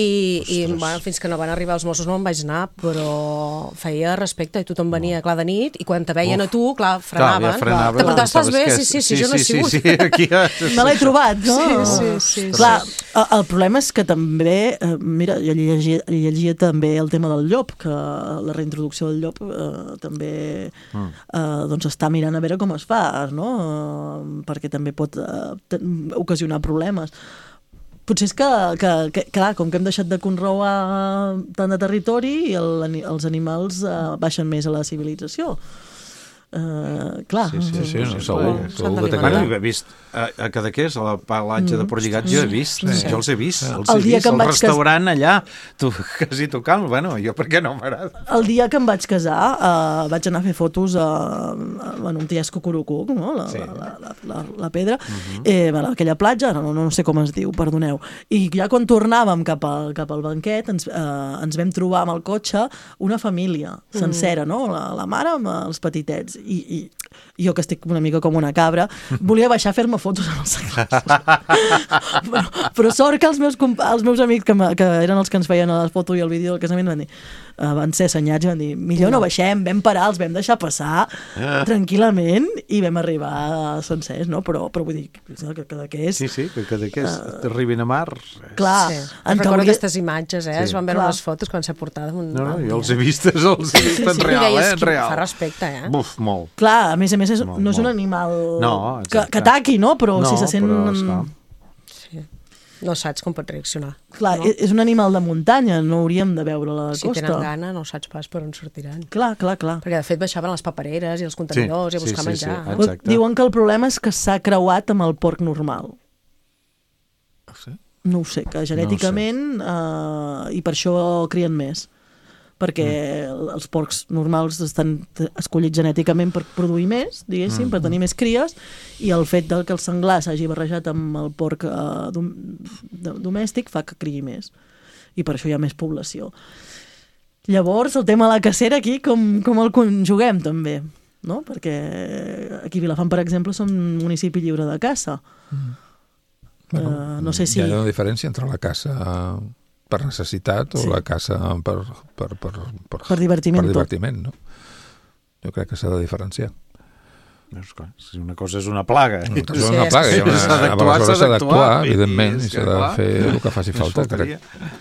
I fins que no van arribar els Mossos no me'n vaig anar, però feia respecte, i tothom venia, clar, de nit, i quan te veien a tu, clar, frenaven. Te portaves, estàs bé? Sí, jo no he sigut. Me l'he trobat, no? Sí. Clar, el problema és que també, mira, jo llegia també el tema del llop, que la reintroducció del llop també doncs està mirant a veure com es fa, no? Perquè també pot ocasionar problemes. Potser és que, clar, com que hem deixat de conrear tant de territori, els animals baixen més a la civilització. Clar. Sí, segur. Bueno, he vist a Cadaqués, a la palatge de Portlligats, jo he vist, jo els he vist. El restaurant allà, quasi tocant, bueno, jo perquè no m'agrada. El dia que em vaig casar, vaig anar a fer fotos a un ties Cucurucuc, no? La pedra, a aquella platja, no sé com es diu, perdoneu. I ja quan tornàvem cap al banquet, ens vam trobar amb el cotxe una família sencera, no? La mare amb els petitets. I jo, que estic una mica com una cabra, volia baixar a fer-me fotos amb els seglars. Però sort que els meus amics, que eren els que ens feien la foto i el vídeo del casament, van ser assenyats i van dir, millor no baixem, vam parar, els vam deixar passar tranquil·lament i vam arribar sencers, no? Però vull dir, que Cadaqués... Sí, que Cadaqués t'arribin a mar. Clar. Recordo aquestes imatges, es van veure unes fotos quan s'ha portat un... No, jo els he vist en real, en real. Fa respecte, Buf, molt. Clar, a més no és un animal que ataqui, no? Però si se sent... No saps com pot reaccionar. Clar, és un animal de muntanya, no hauríem de veure a la costa. Si tenen gana, no saps pas per on sortiran. Clar. Perquè, de fet, baixaven les papereres i els contenidors i a buscar menjar. Diuen que el problema és que s'ha creuat amb el porc normal. No ho sé, que genèticament i per això crien més. Perquè els porcs normals estan escollits genèticament per produir més, diguéssim, per tenir més cries, i el fet que el senglar s'hagi barrejat amb el porc domèstic fa que criï més. I per això hi ha més població. Llavors, el tema de la cacera aquí, com el conjuguem, també? No? Perquè aquí a Vilafant, per exemple, som un municipi lliure de caça. No sé si... Hi ha una diferència entre la caça... per necessitat o la caça per divertiment, no? Jo crec que s'ha de diferenciar. Si una cosa és una plaga. S'ha d'actuar, evidentment, i s'ha de fer el que faci falta, crec.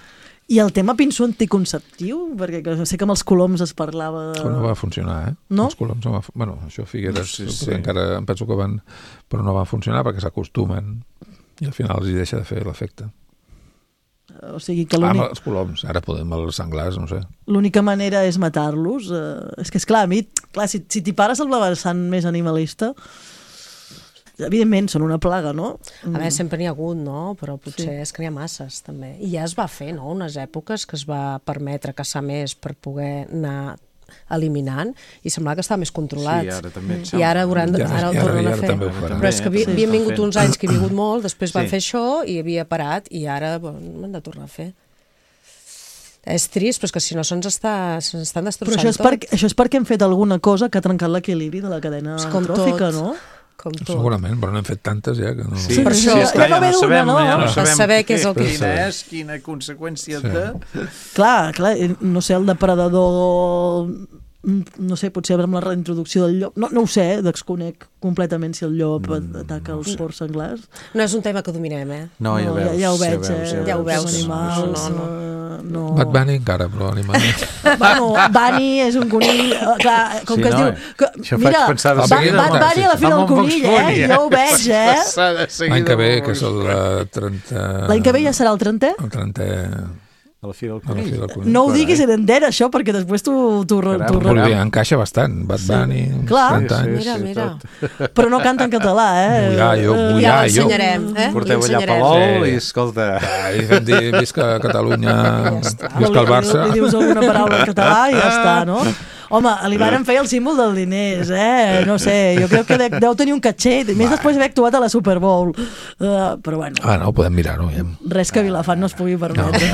I el tema pinso anticonceptiu? Perquè sé que amb els coloms es parlava... No va funcionar, No? Els coloms no va... Bueno, això Figueres encara em penso que van... Però no va funcionar perquè s'acostumen i al final els hi deixa de fer l'efecte. O sigui que els coloms, ara podem els senglars, no sé. l'única manera és matar-los. És que, esclar, a mi, si t'hi pares amb la vessant més animalista... Evidentment, són una plaga, no? A veure, sempre n'hi ha hagut, no? Però potser és que n'hi ha masses, també. I ja es va fer, no? Unes èpoques que es va permetre caçar més per poder anar eliminant i semblava que estava més controlat. Sí, ara també I ara el tornen a fer. Però és que havien vingut uns anys que he vingut molt, després van fer això i havia parat i ara hem de tornar a fer. És trist, però és que si no se'ns estan destrossant tot. Això és perquè hem fet alguna cosa que ha trencat l'equilibri de la cadena tròfica, no? Segurament, però n'hem fet tantes ja que no... Sí, per això, ja no ve d'una, no? Ja no sabem saber què és el que és, quina conseqüència de... Clar, no sé, el depredador... No sé, potser amb la reintroducció del llop... No ho sé, desconec completament si el llop ataca els porcs senglars. No és un tema que dominem, No, ja veus. Ja ho veig, Ja ho veus. Els animals... No. Bad Bunny encara, però animal... Bueno, Bunny és un conill... Clar, com que es diu... Mira, Bad Bunny a la fi del conill, Jo ho veig, L'any que ve, que és el 30... L'any que ve ja serà el 30è? El 30è... A la fi del conill. No ho diguis en entera, això, perquè després t'ho encaixa bastant. Bad Bunny, uns 30 anys. Mira. Però no canta en català, Ja l'ensenyarem, Porteu allà Palol i escolta... I vam dir, visca Catalunya, visca el Barça. Li dius alguna paraula en català i ja està, no? Home, li van fer el símbol del diners, No sé, jo crec que deu tenir un catxet, més després d'haver actuat a la Super Bowl. Però bueno... No, podem mirar, no? Res que Vilafant no es pugui permetre.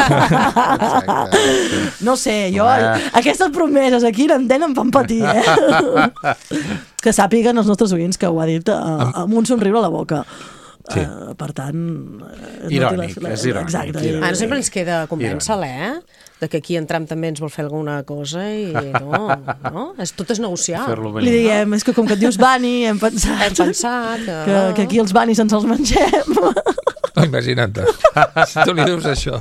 No sé, jo... Aquestes promeses aquí en em fan patir, Que sàpiguen els nostres oients que ho ha dit amb un somriure a la boca. Per tant... Irònic, és irònic. Exacte. No sempre ens queda convèncer-la, de que aquí en Trump també ens vol fer alguna cosa i no? Tot és negociar. Li diguem, és que com que et dius Bunny, hem pensat que aquí els Bunnies ens els mengem. Imagina't, si tu li dius això.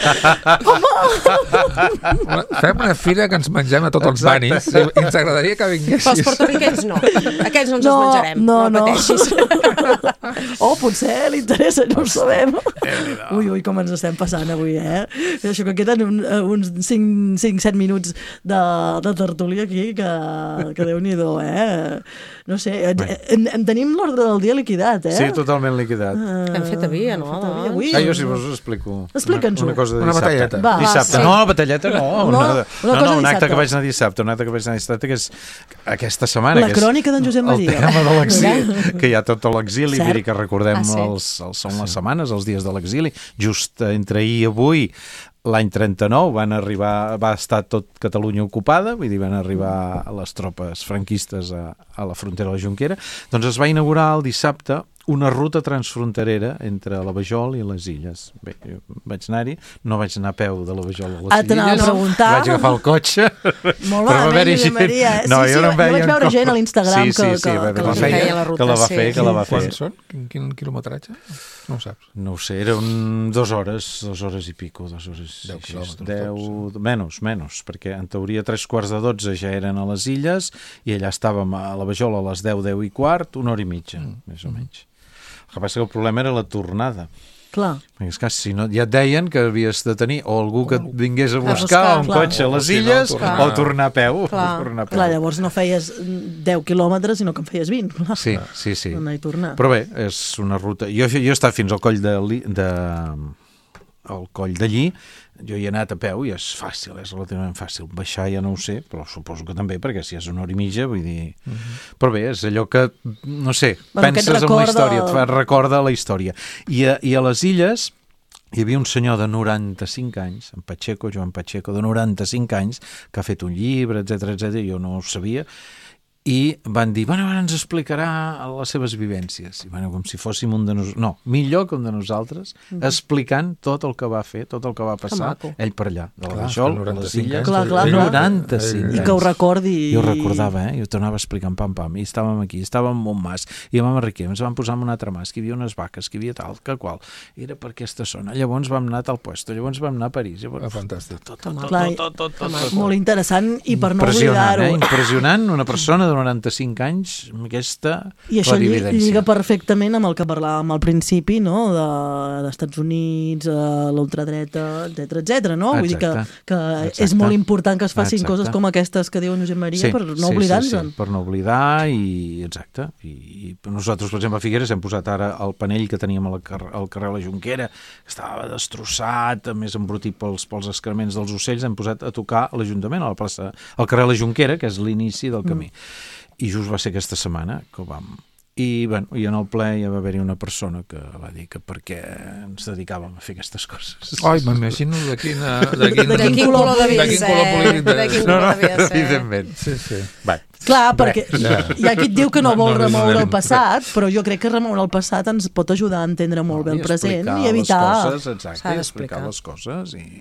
Fem una fira que ens mengem a tots els Bunnies i ens agradaria que vinguessis. Però els portoriquens no, aquells no ens els menjarem, no pateixis. Potser li interessa, no ho sabem. Ui, com ens estem passant avui, Això que queden uns 5-7 minuts de tertúlia aquí, que Déu-n'hi-do, No sé, en tenim l'ordre del dia liquidat, Sí, totalment liquidat. Hem fet avui, no? Jo si vos explico una cosa de una batalleta. Dissabte. No, batalleta no. Un acte que vaig anar dissabte, que és aquesta setmana. La crònica d'en Josep Maria. El tema de l'exili, que hi ha tot l'exili, vull dir que recordem són les setmanes, els dies de l'exili, just entre ahir i avui. L'any 39 va estar tot Catalunya ocupada, vull dir, van arribar les tropes franquistes a la frontera de la Jonquera, doncs es va inaugurar el dissabte una ruta transfronterera entre la Vajol i les Illes. Bé, jo vaig anar-hi, no vaig anar a peu de la Vajol a les Illes, vaig agafar el cotxe. Molt malament, Josep Maria. Jo vaig veure gent a l'Instagram que la va fer. Quants són? Quin quilometratge? No ho saps? No ho sé, eren 2 hores i pico, 2 hores... 10 quilòmetres. Menys, perquè en teoria 11:45 ja eren a les Illes i allà estàvem a la Vajol a les 10:15, 1 hora i mitja, més o menys. El que passa que el problema era la tornada. Clar. Perquè és que si no, ja et deien que havies de tenir o algú que et vingués a buscar un cotxe a les Illes o tornar a peu. Clar, llavors no feies 10 quilòmetres, sinó que en feies 20. Sí. Anar i tornar. Però bé, és una ruta... Jo he estat fins al coll d'allí, jo hi he anat a peu i és fàcil, és relativament fàcil. Baixar ja no ho sé, però suposo que també, perquè si és 1 hora i mitja, vull dir... Però bé, és allò que, no sé, penses en la història, et recorda la història. I a les Illes hi havia un senyor de 95 anys, Joan Pacheco, de 95 anys, que ha fet un llibre, etc, jo no ho sabia, i van dir, bueno, ara ens explicarà les seves vivències. I, bueno, com si fóssim un de nosaltres, no, millor que un de nosaltres, explicant tot el que va fer, tot el que va passar, ell per allà, de la Vajol, a les Illes, 95 anys. I que ho recordi. Jo ho recordava, i ho tornava explicant pam, i estàvem aquí, estàvem en un mas, i vam arribar, ens vam posar en un altre mas, que hi havia unes vaques, que hi havia tal, que qual, era per aquesta zona, llavors vam anar a tal puesto, llavors vam anar a París. Fantàstic. Tot. Molt interessant, i per no oblidar-ho. Impressionant, una persona de 95 anys amb aquesta i això clarividència. lliga perfectament amb el que parlàvem al principi, no? D'Estats Units, l'ultradreta, etc, no? Vull dir que és molt important que es facin coses com aquestes que diu en Josep Maria per no oblidar-nos. Sí, per no oblidar, i exacte. I nosaltres, per exemple, a Figueres hem posat ara el panell que teníem al carrer La Jonquera, que estava destrossat, a més embrutit pels excrements dels ocells, hem posat a tocar a l'Ajuntament, a la plaça, al carrer La Jonquera, que és l'inici del camí. I just va ser aquesta setmana que ho vam... I en el ple hi va haver-hi una persona que va dir que per què ens dedicàvem a fer aquestes coses. Ai, m'imagino de quin color devia ser. No, evidentment. Sí. Clar, perquè hi ha qui et diu que no vol remoure el passat, però jo crec que remoure el passat ens pot ajudar a entendre molt bé el present i evitar... Exacte, explicar les coses i...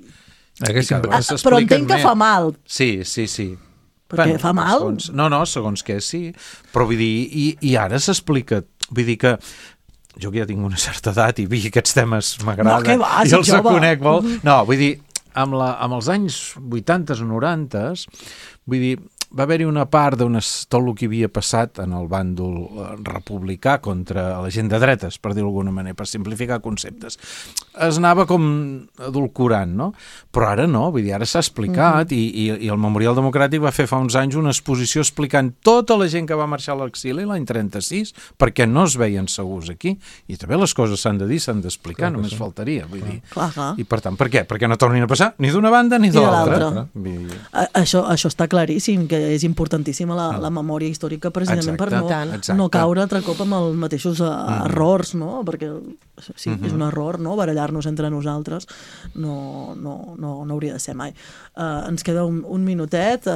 Però entenc que fa mal. Sí. Perquè fa mal? Segons què sí, però vull dir, i ara s'explica, vull dir que jo que ja tinc una certa edat i aquests temes m'agraden, i els conec molt, vull dir, amb els anys 80 o 90, vull dir, va haver-hi una part tot el que havia passat en el bàndol republicà contra la gent de dretes, per dir-ho d'alguna manera, per simplificar conceptes. Es anava com adulcorant, no? Però ara no, vull dir, ara s'ha explicat i el Memorial Democràtic va fer fa uns anys una exposició explicant tota la gent que va marxar a l'exili l'any 36 perquè no es veien segurs aquí, i també les coses s'han de dir, s'han d'explicar, només faltaria, vull dir. I per tant, per què? Perquè no tornin a passar ni d'una banda ni de l'altra. Això està claríssim, que és importantíssima la memòria històrica precisament per no caure altre cop amb els mateixos errors, no? Perquè sí, és un error, no? Barallar-nos entre nosaltres no hauria de ser mai. Ens queda un minutet.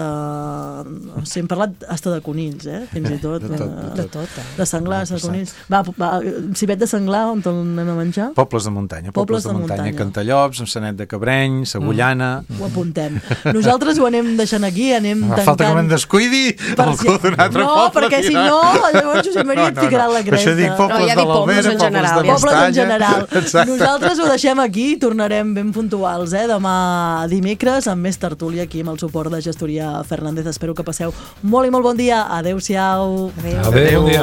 Hem parlat hasta de conills, fins i tot. De tot. De senglars, de conills. Va, civet de senglar, on te'l anem a menjar? Pobles de muntanya. Cantallops, Sanet de Cabreny, Sagullana... Ho apuntem. Nosaltres ho anem deixant aquí, anem tancant... Falta que me'n descuidi algú d'un altre poble. No, perquè si no, llavors Josep Maria et ficarà la cresta. Això dic pobles de l'Albera, pobles en general. Nosaltres ho deixem aquí i tornarem ben puntuals, demà dimecres, amb més tertúlia aquí amb el suport de Gestoria Fernández. Espero que passeu molt i molt bon dia. Adéu-siau. Adéu. Bon dia.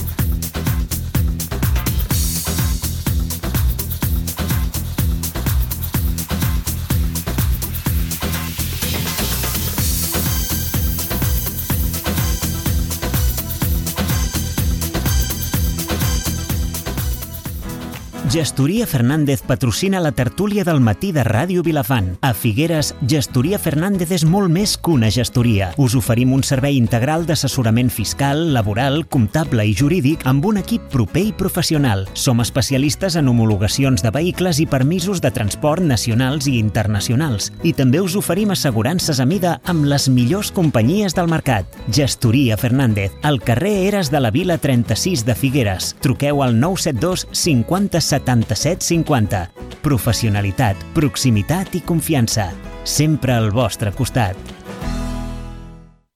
Gestoria Fernández patrocina la tertúlia del matí de Ràdio Vilafant. A Figueres, Gestoria Fernández és molt més que una gestoria. Us oferim un servei integral d'assessorament fiscal, laboral, comptable i jurídic amb un equip proper i professional. Som especialistes en homologacions de vehicles i permisos de transport nacionals i internacionals. I també us oferim assegurances a mida amb les millors companyies del mercat. Gestoria Fernández, al carrer Eres de la Vila 36 de Figueres. Truqueu al 972 50 77 50. Professionalitat, proximitat i confiança. Sempre al vostre costat.